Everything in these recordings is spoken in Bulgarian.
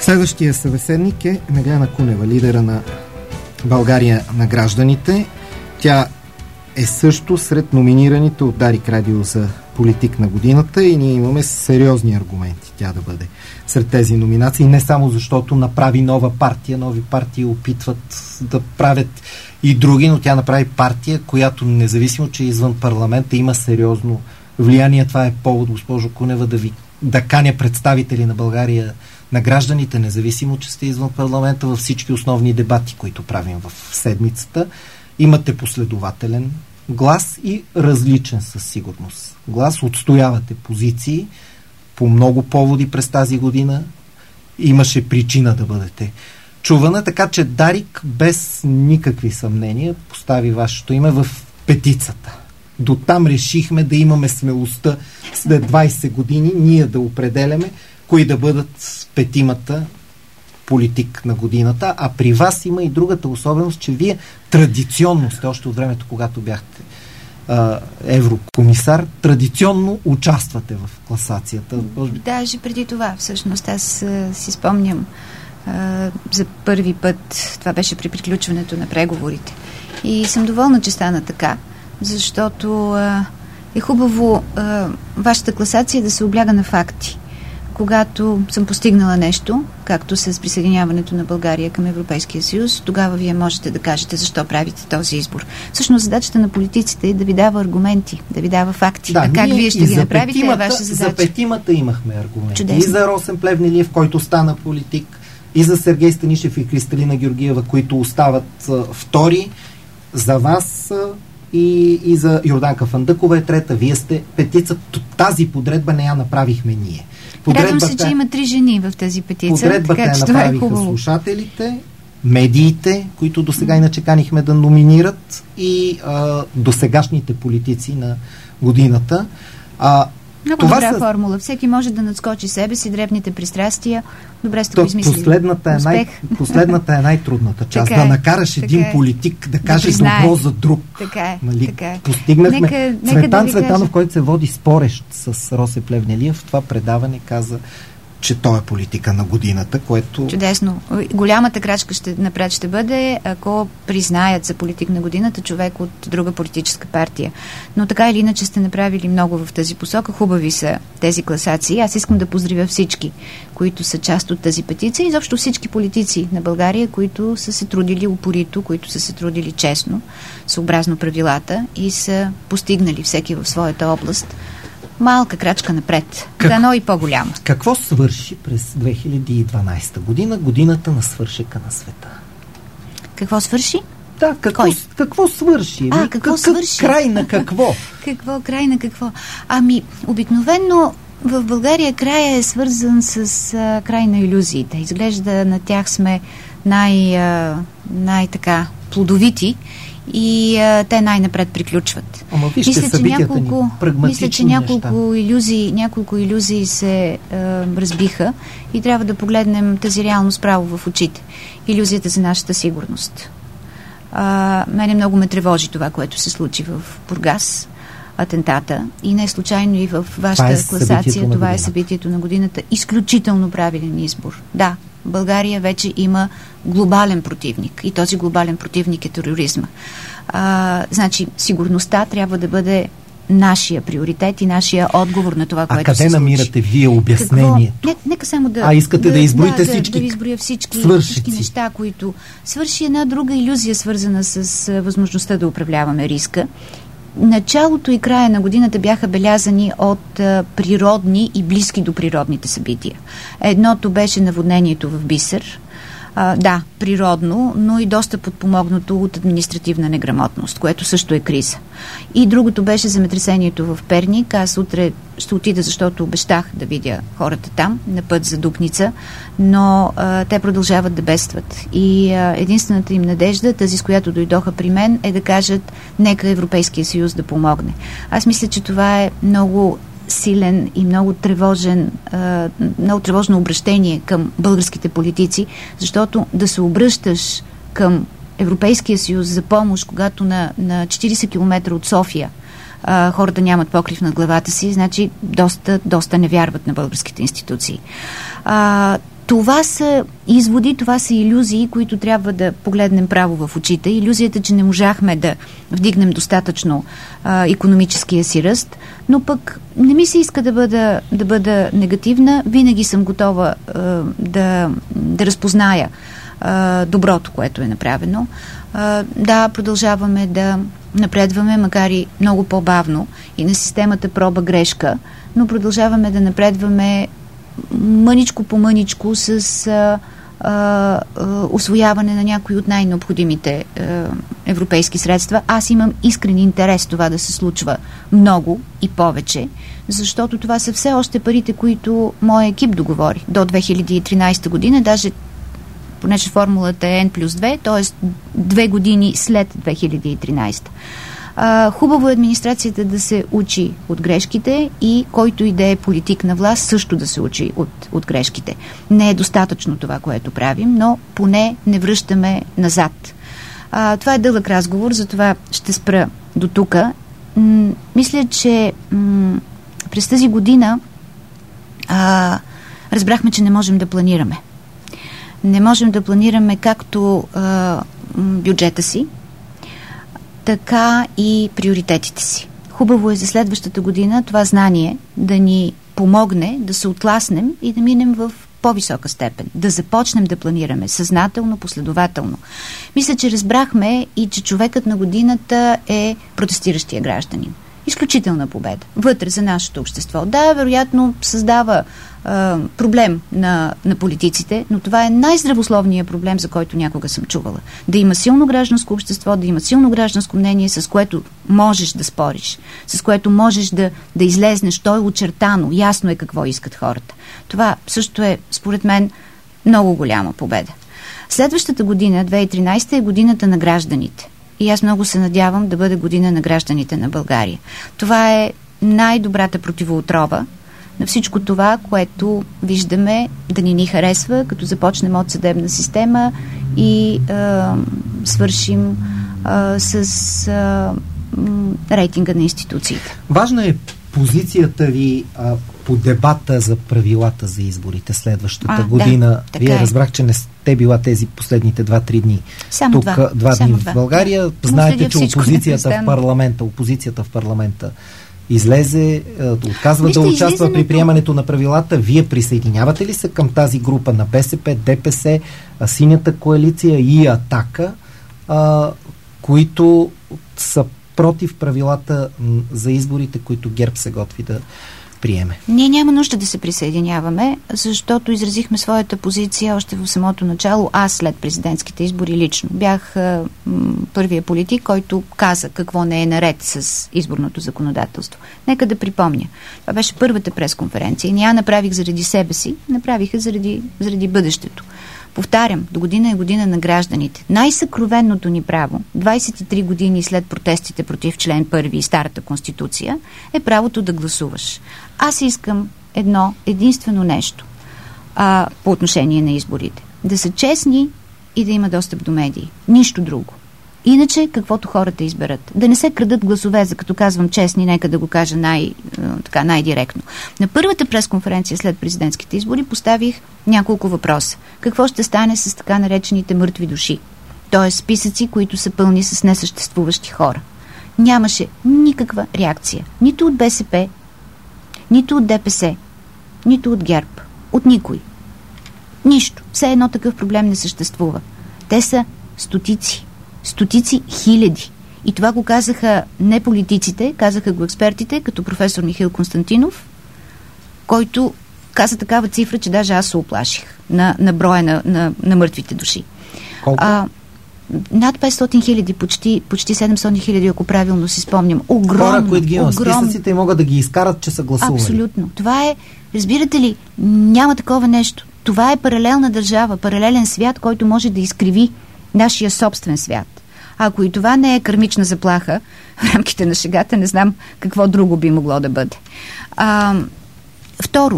Следващия събеседник е Меглена Кунева, лидера на България на гражданите. Тя е също сред номинираните от Дарик Радио за политик на годината и ние имаме сериозни аргументи тя да бъде сред тези номинации. Не само защото направи нова партия, нови партии опитват да правят и други, но тя направи партия, която независимо, че е извън парламента, има сериозно влияние. Това е повод, госпожо Кунева, да каня представители на България на гражданите, независимо, че сте извън парламента, във всички основни дебати, които правим в седмицата. Имате последователен глас и различен със сигурност глас. Отстоявате позиции по много поводи през тази година. Имаше причина да бъдете чувана, така че Дарик без никакви съмнения постави вашето име в петицата. До там решихме да имаме смелостта след 20 години ние да определяме кои да бъдат петимата политик на годината, а при вас има и другата особеност, че вие традиционно сте, още от времето, когато бяхте еврокомисар, традиционно участвате в класацията. Даже преди това, всъщност, аз си спомням за първи път, това беше при приключването на преговорите. И съм доволна, че стана така, защото е хубаво вашата класация да се обляга на факти. Когато съм постигнала нещо, както с присъединяването на България към Европейския съюз, тогава вие можете да кажете защо правите този избор. Всъщност задачата на политиците е да ви дава аргументи, да ви дава факти. Да, а как вие ще ги направите е ваша задача. За петимата имахме аргументи. Чудесно. И за Росен Плевнелиев, който стана политик, и за Сергей Станишев и Кристалина Георгиева, които остават втори. За вас и за Йорданка Фандъкова е трета. Вие сте петица. Тази подредба не я направихме ние. Радвам се, че има 3 жени в тази петица. Подредбата така, я направиха слушателите, медиите, които досега иначе канихме да номинират, и досегашните политици на годината. Много добра формула. Всеки може да надскочи себе си, дребните пристрастия. Добре сте го измислили. Последната е най-трудната част. Да накараш един политик да каже добро за друг. Така е. Постигнахме. Цветан Цветанов, който се води спорещ с Росе Плевнелиев, в това предаване каза, че той е политика на годината, което... Чудесно. Голямата крачка ще бъде, ако признаят за политик на годината човек от друга политическа партия. Но така или иначе сте направили много в тази посока. Хубави са тези класации. Аз искам да поздравя всички, които са част от тази петиция и изобщо всички политици на България, които са се трудили упорито, които са се трудили честно, съобразно правилата и са постигнали всеки в своята област малка крачка напред. Дано и по-голяма. Какво свърши през 2012 година, годината на свършека на света? Какво свърши? Да, какво свърши? Какво свърши? Край на какво? Край на какво? Обикновено в България края е свързан с край на илюзиите. Изглежда на тях сме най-така плодовити и те най-напред приключват. Мисля, че няколко илюзии се разбиха и трябва да погледнем тази реалност право в очите. Илюзията за нашата сигурност. Мене много ме тревожи това, което се случи в Бургас, атентата, и не случайно и в вашата класация. Това е събитието на годината. Изключително правилен избор. Да, България вече има глобален противник и този глобален противник е тероризма. Значи, сигурността трябва да бъде нашия приоритет и нашия отговор на това, което се случи. А къде намирате вие обяснението? Нека само да... искате да изброите всички? Да изброя всички неща, които... Свърши една друга илюзия, свързана с възможността да управляваме риска. Началото и края на годината бяха белязани от природни и близки до природните събития. Едното беше наводнението в Бисер. Да, природно, но и доста подпомогнато от административна неграмотност, което също е криза. И другото беше земетресението в Перник. Аз утре ще отида, защото обещах да видя хората там, на път за Дупница, но те продължават да бедстват. И единствената им надежда, тази с която дойдоха при мен, е да кажат: нека Европейския съюз да помогне. Аз мисля, че това е много силен и много тревожно обращение към българските политици, защото да се обръщаш към Европейския съюз за помощ, когато на 40 км от София хората нямат покрив над главата си, значи доста не вярват на българските институции. Това са изводи, това са илюзии, които трябва да погледнем право в очите. Илюзията, че не можахме да вдигнем достатъчно икономическия си ръст, но пък не ми се иска да бъда негативна. Винаги съм готова да разпозная доброто, което е направено. Да, продължаваме да напредваме, макар и много по-бавно и на системата проба-грешка, но продължаваме да напредваме мъничко по мъничко с усвояване на някои от най-необходимите европейски средства. Аз имам искрен интерес това да се случва много и повече, защото това са все още парите, които моя екип договори до 2013 година, даже понеже формулата е N+2, т.е. 2 години след 2013. Хубаво е администрацията да се учи от грешките и който и да е политик на власт също да се учи от грешките. Не е достатъчно това, което правим, но поне не връщаме назад. Това е дълъг разговор, затова ще спра до тук. Мисля, че през тази година разбрахме, че не можем да планираме. Не можем да планираме както бюджета си, така и приоритетите си. Хубаво е за следващата година това знание да ни помогне да се отласнем и да минем в по-висока степен. Да започнем да планираме съзнателно, последователно. Мисля, че разбрахме и че човекът на годината е протестиращия гражданин. Изключителна победа. Вътре за нашето общество. Да, вероятно създава проблем на политиците, но това е най-здравословният проблем, за който някога съм чувала. Да има силно гражданско общество, да има силно гражданско мнение, с което можеш да спориш, с което можеш да излезнеш. То е очертано, ясно е какво искат хората. Това също е, според мен, много голяма победа. Следващата година, 2013, е годината на гражданите. И аз много се надявам да бъде година на гражданите на България. Това е най-добрата противоотрова на всичко това, което виждаме да ни харесва, като започнем от съдебна система и свършим с рейтинга на институциите. Важна е позицията ви по дебата за правилата за изборите следващата година. Да, вие разбрах, че не сте била тези последните 2-3 дни. Само тук 2 дни в България. Да. Знаете, че опозицията в парламента излезе, отказва да участва при приемането на правилата. Вие присъединявате ли се към тази група на БСП, ДПС, Синята коалиция и Атака, които са против правилата за изборите, които ГЕРБ се готви да приеме? Ние няма нужда да се присъединяваме, защото изразихме своята позиция още в самото начало. Аз след президентските избори лично бях първия политик, който каза какво не е наред с изборното законодателство. Нека да припомня. Това беше първата пресконференция. Не я направих заради себе си, направиха заради бъдещето. Повтарям, до година е година на гражданите. Най-съкровенното ни право, 23 години след протестите против член 1 и старата конституция, е правото да гласуваш. Аз искам единствено нещо по отношение на изборите. Да са честни и да има достъп до медии. Нищо друго. Иначе, каквото хората изберат. Да не се крадат гласове, за като казвам честни, нека да го кажа най-директно. На първата пресконференция след президентските избори поставих няколко въпроса. Какво ще стане с така наречените мъртви души? Тоест списъци, които са пълни с несъществуващи хора. Нямаше никаква реакция. Нито от БСП, нито от ДПС, нито от ГЕРБ. От никой. Нищо. Все едно такъв проблем не съществува. Те са стотици. Стотици хиляди. И това го казаха не политиците, казаха го експертите, като професор Михаил Константинов, който каза такава цифра, че даже аз се оплаших на броя на мъртвите души. Колко? Над 500 хиляди, почти 700 хиляди, ако правилно си спомням. Огромно. Хора, които ги имат списъците и могат да ги изкарат, че са гласували. Абсолютно. Това е, разбирате ли, няма такова нещо. Това е паралелна държава, паралелен свят, който може да изкриви нашия собствен свят. Ако и това не е кармична заплаха, в рамките на шегата, не знам какво друго би могло да бъде. Второ,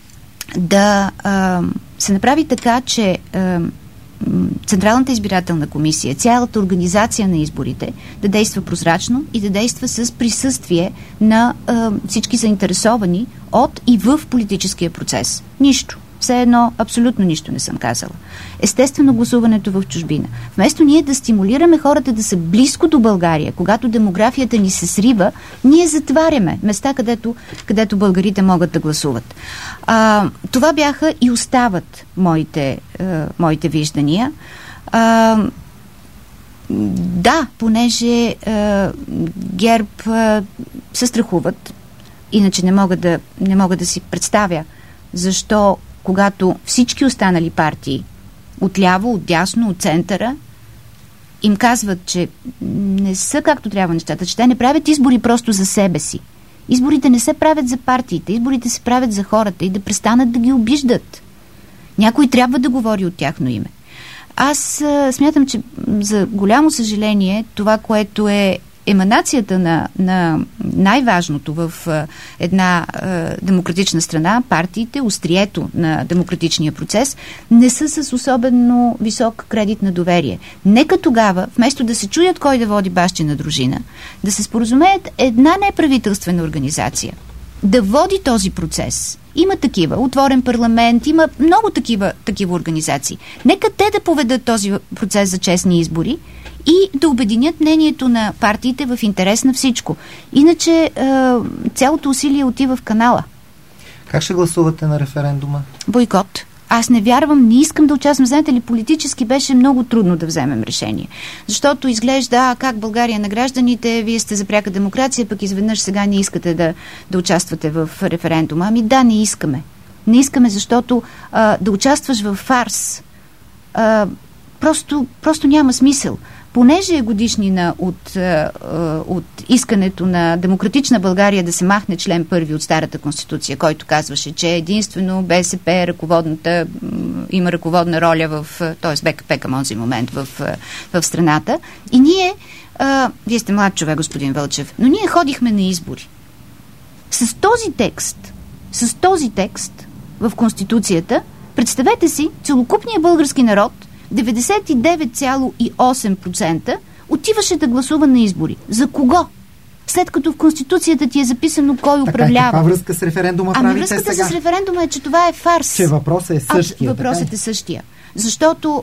да се направи така, че Централната избирателна комисия, цялата организация на изборите да действа прозрачно и да действа с присъствие на всички заинтересовани от и в политическия процес. Нищо. Все едно, абсолютно нищо не съм казала. Естествено, гласуването в чужбина. Вместо ние да стимулираме хората да са близко до България, когато демографията ни се срива, ние затваряме места, където българите могат да гласуват. Това бяха и остават моите виждания. Да, понеже ГЕРБ се страхуват, иначе не мога да си представя защо, когато всички останали партии отляво, отдясно, от центъра им казват, че не са както трябва нещата, че те не правят избори просто за себе си. Изборите не се правят за партиите, изборите се правят за хората и да престанат да ги обиждат. Някой трябва да говори от тяхно име. Аз смятам, че за голямо съжаление това, което е еманацията на най-важното в една демократична страна, партиите, острието на демократичния процес, не са с особено висок кредит на доверие. Нека тогава, вместо да се чуят кой да води бащина дружина, да се споразумеят една неправителствена организация да води този процес. Има такива. Отворен парламент, има много такива организации. Нека те да поведат този процес за честни избори и да обединят мнението на партиите в интерес на всичко. Иначе цялото усилие отива в канала. Как ще гласувате на референдума? Бойкот. Аз не вярвам, не искам да участвам. Знаете ли, политически беше много трудно да вземем решение. Защото изглежда, как България на гражданите, вие сте за пряка демокрация, пък изведнъж сега не искате да участвате в референдума. Ами да, не искаме. Не искаме, защото да участваш в фарс просто няма смисъл. Понеже е годишнина от искането на демократична България да се махне член 1 от старата конституция, който казваше, че единствено БСП има ръководна роля т.е. БКП към този момент в страната. И ние, вие сте млад човек, господин Вълчев, но ние ходихме на избори. С този текст в Конституцията, представете си, целокупният български народ 99,8% отиваше да гласува на избори. За кого? След като в Конституцията ти е записано кой управлява. Каква връзка с референдума правите сега? Връзката с референдума е, че това е фарс. Че въпросът е същия. Въпросът е същия. Защото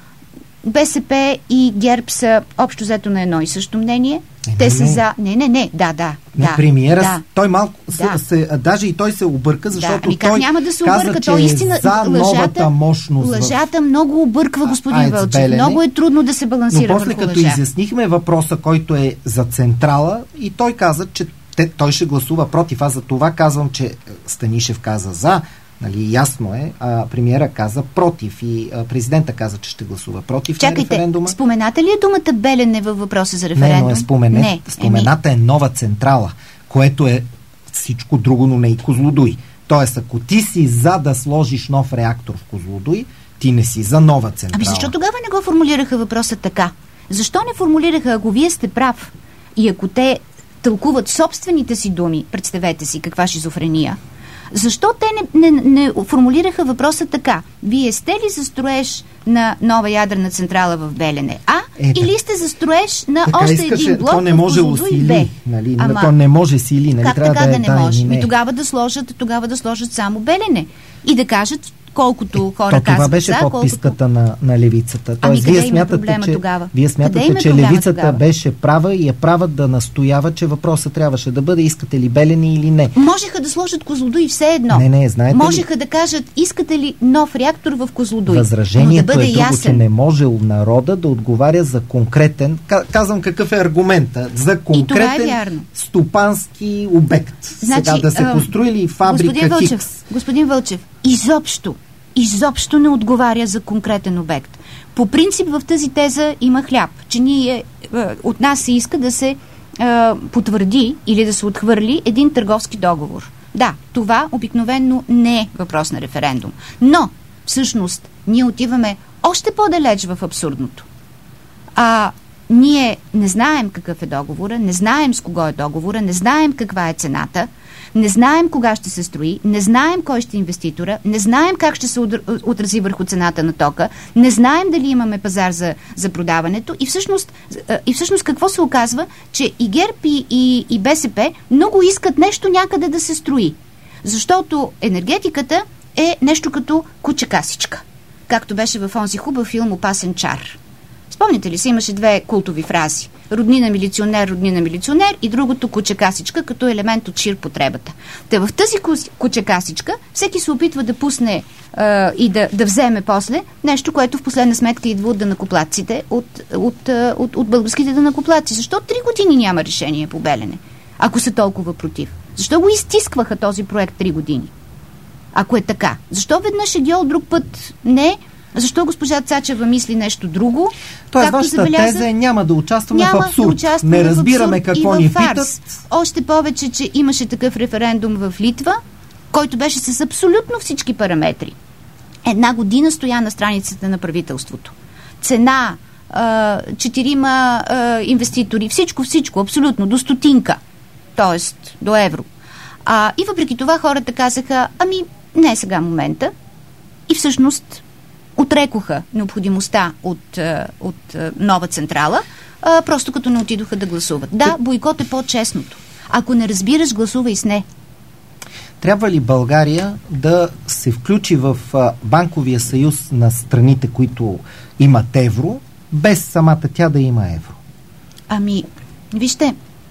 БСП и ГЕРБ са общо взето на едно и също мнение. Те са за... Не. Да. Премиера, той малко... даже и той се обърка, защото той няма да се каза, обърка? че Той истина, за новата мощност. Лъжата много обърква, господин Вълчев. Много е трудно да се балансира върху лъжа. Но после като изяснихме въпроса, който е за централа, и той каза, че той ще гласува против. Аз за това казвам, че Станишев каза за, нали, ясно е, премиера каза против и президента каза, че ще гласува против на референдума. Спомената ли е думата Белене във въпроса за референдум? Не, спомената е нова централа, което е всичко друго, но не и Козлодуй. Тоест, ако ти си за да сложиш нов реактор в Козлодуй, ти не си за нова централа. Ами защо тогава не го формулираха въпроса така? Защо не формулираха, ако вие сте прав и ако те тълкуват собствените си думи, представете си каква шизофрения, защо те не формулираха въпроса така? Вие сте ли за строеж на нова ядрена централа в Белене? Или сте за строеж на още един блок в Козлодуй Б? Нали? То не може сили. Нали? Как трябва така да не може? Не. Тогава да сложат само Белене. И да кажат колкото хора казват. Това беше подписката на левицата. Тоест, вие смятате, че левицата беше права и е права да настоява, че въпросът трябваше да бъде искате ли Белене или не. Можеха да сложат Козлодуй все едно. Не, знаете Можеха да кажат искате ли нов реактор в Козлодуй. Възражението да е друго, че не можел народа да отговаря за конкретен, казвам какъв е аргумента, за конкретен стопански обект. Сега да се построили фабрика Господин Вълчев, изобщо не отговаря за конкретен обект. По принцип в тази теза има хляб, че от нас се иска да се потвърди или да се отхвърли един търговски договор. Да, това обикновено не е въпрос на референдум. Но, всъщност, ние отиваме още по-далеч в абсурдното. Ние не знаем какъв е договора, не знаем с кого е договора, не знаем каква е цената, не знаем кога ще се строи, не знаем кой ще е инвеститора, не знаем как ще се отрази върху цената на тока, не знаем дали имаме пазар за продаването и всъщност какво се оказва, че и ГЕРБ и БСП много искат нещо някъде да се строи. Защото енергетиката е нещо като куче-касичка, както беше в онзи хубав филм «Опасен чар». Спомните ли си, имаше две култови фрази: роднина милиционер и другото куче-касичка, като елемент от ширпотребата. Та в тази куче-касичка всеки се опитва да пусне и да вземе после нещо, което в последна сметка идва от данъкоплатците, от българските данъкоплатци. Защо 3 години няма решение по Белене, ако са толкова против? Защо го изтискваха този проект 3 години? Ако е така, защо веднъж е геол, друг път не? Защо госпожа Цачева мисли нещо друго? Тоест, вашата теза е: няма да участваме в абсурд. Не разбираме какво ни питат. Още повече, че имаше такъв референдум в Литва, който беше с абсолютно всички параметри. 1 година стоя на страницата на правителството. Цена, 4 инвеститори, всичко, абсолютно, до стотинка, т.е. до евро. И въпреки това хората казаха: не е сега момента. И всъщност отрекоха необходимостта от нова централа, просто като не отидоха да гласуват. Да, бойкот е по-честното. Ако не разбираш, гласувай с не. Трябва ли България да се включи в банковия съюз на страните, които имат евро, без самата тя да има евро? Вижте,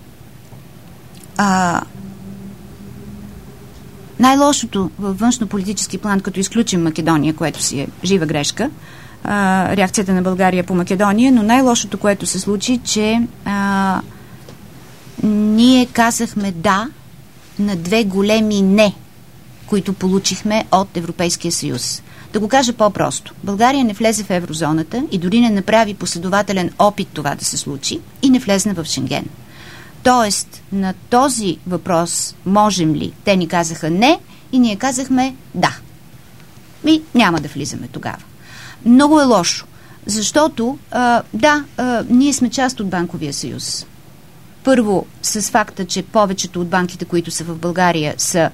най-лошото във външно-политически план, като изключим Македония, което си е жива грешка, реакцията на България по Македония, но най-лошото, което се случи, че ние казахме да на 2 големи не, които получихме от Европейския съюз. Да го кажа по-просто. България не влезе в еврозоната и дори не направи последователен опит това да се случи и не влезна в Шенген. Тоест, на този въпрос можем ли? Те ни казаха не и ние казахме да. Няма да влизаме тогава. Много е лошо, защото ние сме част от банковия съюз. Първо, с факта, че повечето от банките, които са в България, са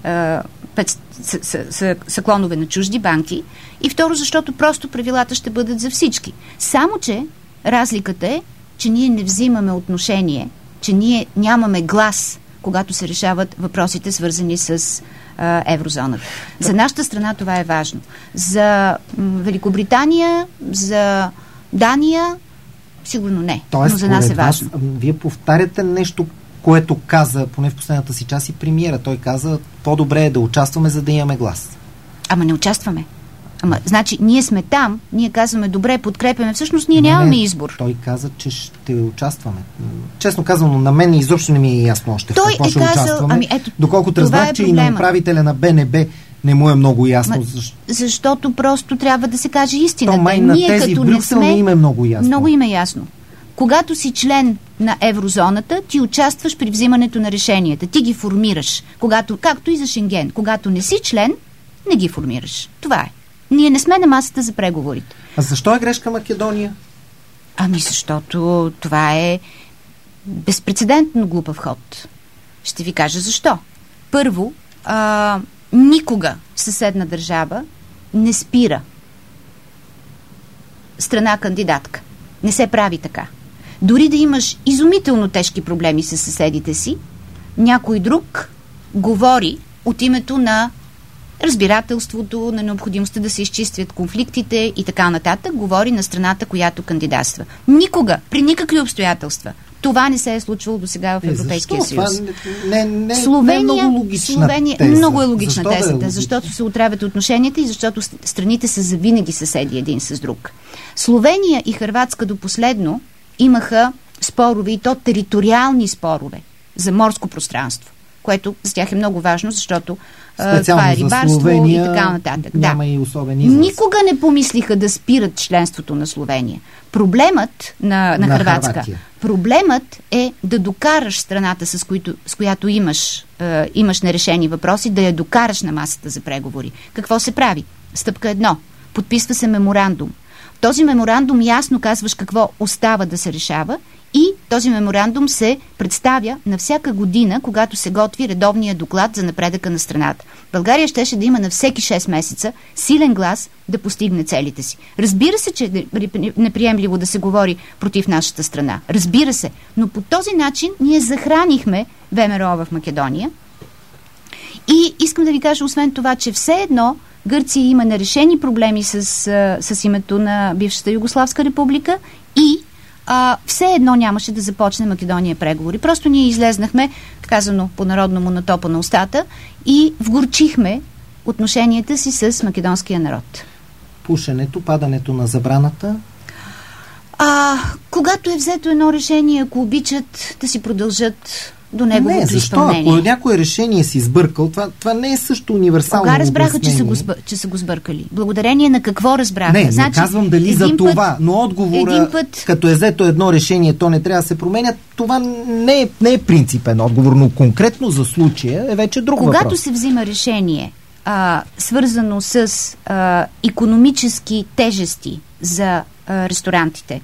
клонове на чужди банки. И второ, защото просто правилата ще бъдат за всички. Само, че разликата е, че ние не взимаме отношение, че ние нямаме глас, когато се решават въпросите, свързани с еврозоната. За нашата страна това е важно. За Великобритания, за Дания, сигурно не. Тоест, но за нас е важно. Вие повтаряте нещо, което каза, поне в последната си част, и премиера. Той каза: по-добре е да участваме, за да имаме глас. Ама не участваме. Значи, ние сме там, ние казваме: добре, подкрепяме. Всъщност ние нямаме избор. Той каза, че ще участваме. Честно казано, на мен изобщо не ми е ясно още той в какво ще участваме. Ето, доколкото разбрах, че и на управителя на БНБ не му е много ясно. Защото просто трябва да се каже истината. Май на тези в Брюксел не им е много ясно. Много им е ясно. Когато си член на еврозоната, ти участваш при взимането на решенията. Ти ги формираш. Както и за Шенген. Когато не си член, не ги формираш. Това е. Ние не сме на масата за преговорите. А защо е грешка Македония? Защото това е безпрецедентно глупав ход. Ще ви кажа защо. Първо, никога съседна държава не спира страна кандидатка. Не се прави така. Дори да имаш изумително тежки проблеми с съседите си, някой друг говори от името на разбирателството, на необходимостта да се изчистят конфликтите и така нататък, говори на страната, която кандидатства. Никога, при никакви обстоятелства, това не се е случвало до сега в Европейския съюз. Словения е много логична теза. Много е логична тезата, защото се отравят отношенията и защото страните са завинаги съседи един с друг. Словения и Хърватска до последно имаха спорове, и то териториални спорове за морско пространство, което за тях е много важно, защото това е рибарство Словения, и така нататък. Няма и особен израз. Никога не помислиха да спират членството на Словения. Проблемът на Хърватска, проблемът е да докараш страната, с която имаш нерешени въпроси, да я докараш на масата за преговори. Какво се прави? Стъпка 1. Подписва се меморандум. Този меморандум ясно казваш какво остава да се решава и този меморандум се представя на всяка година, когато се готви редовния доклад за напредъка на страната. България щеше да има на всеки 6 месеца силен глас да постигне целите си. Разбира се, че е неприемливо да се говори против нашата страна. Разбира се, но по този начин ние захранихме ВМРО в Македония. И искам да ви кажа, освен това, че все едно Гърция има нерешени проблеми с името на бившата Югославска република и все едно нямаше да започне Македония преговори. Просто ние излезнахме, казано по-народному, на топа на устата и вгорчихме отношенията си с македонския народ. Пушенето, падането на забраната? Когато е взето едно решение, ако обичат да си продължат до неговото изпълнение. Ако някое решение си сбъркал, това не е също универсално обяснение. Кога разбраха, че са го сбъркали? Благодарение на какво разбраха? Не казвам дали за това, но отговора, като е взето едно решение, то не трябва да се променя, това не е принципен отговор, но конкретно за случая е вече друг въпрос. Когато се взима решение, свързано с икономически тежести за ресторантите,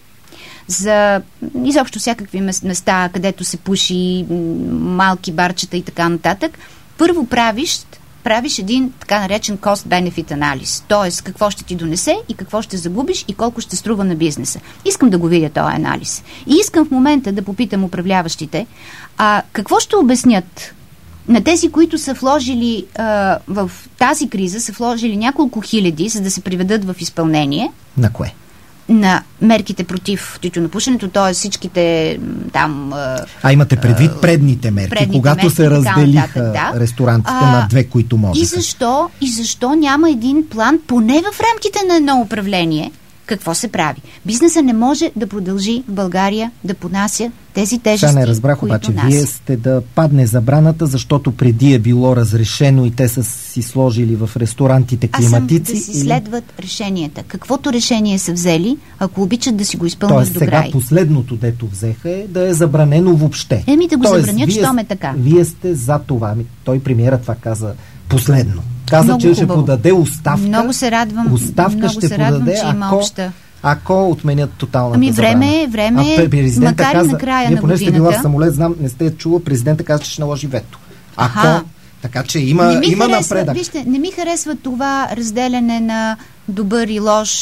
за изобщо всякакви места, където се пуши, малки барчета и така нататък, първо правиш един така наречен cost-benefit анализ. Т.е. какво ще ти донесе и какво ще загубиш и колко ще струва на бизнеса. Искам да го видя този анализ. И искам в момента да попитам управляващите, какво ще обяснят на тези, които са вложили в тази криза, са вложили няколко хиляди, за да се приведат в изпълнение. На кое? На мерките против тютюнопушенето, т.е. всичките там... имате предвид предните мерки, когато се разделиха ресторантите на две, които можеха. И защо няма един план, поне в рамките на едно управление, какво се прави? Бизнесът не може да продължи в България да понася тези тежести, не разбрах, обаче вие сте да падне забраната, защото преди е било разрешено и те са си сложили в ресторантите климатици. Да си следват решенията. Каквото решение са взели, ако обичат да си го изпълнят до край. Сега последното, дето взеха, е да е забранено въобще. Да го забранят, щом е така. Вие сте за това. Той премиера това каза последно. Каза, че ще подаде оставка. Много се радвам, че има обща. Ако отменят тоталната забрана. Време е, макар и на края на годината. Понеже сте била в самолет, знам, не сте чула, президента каза, че ще наложи вето. Така че има напредък. Вижте, не ми харесва това разделяне на добър и лош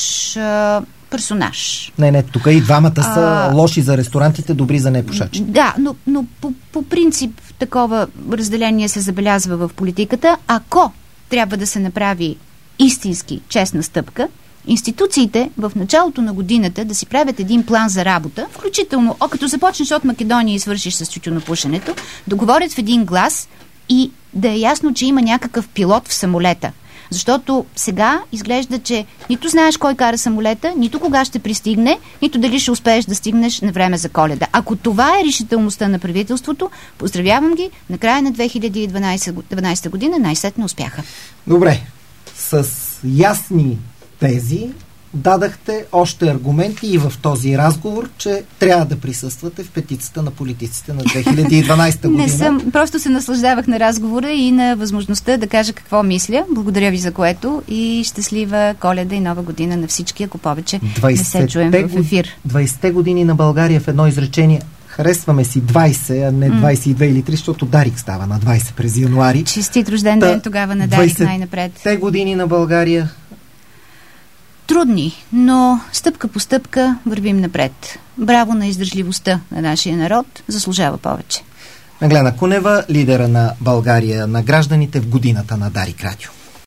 персонаж. Не, тук и двамата са лоши за ресторантите, добри за непушачи. Да, но по принцип такова разделение се забелязва в политиката. Ако трябва да се направи истински честна стъпка, институциите в началото на годината да си правят един план за работа, включително, като започнеш от Македония и свършиш с тютюнопушенето, да говорят в един глас и да е ясно, че има някакъв пилот в самолета. Защото сега изглежда, че нито знаеш кой кара самолета, нито кога ще пристигне, нито дали ще успееш да стигнеш на време за Коледа. Ако това е решителността на правителството, поздравявам ги, на края на 2012 година най-сетне успяха. Добре, с ясни тези дадахте още аргументи и в този разговор, че трябва да присъствате в петицията на политиците на 2012 година. Не съм, просто се наслаждавах на разговора и на възможността да кажа какво мисля. Благодаря ви за което и щастлива Коледа и Нова година на всички, ако повече не се чуем в ефир. 20-те години на България в едно изречение. Харесваме си 20, а не 22 или 3, защото Дарик става на 20 през януари. Честит рожден ден тогава на Дарик най-напред. 20-те години на България. Трудни, но стъпка по стъпка вървим напред. Браво на издържливостта на нашия народ, заслужава повече. Меглена Кунева, лидера на България на гражданите в годината на Дарик Радио.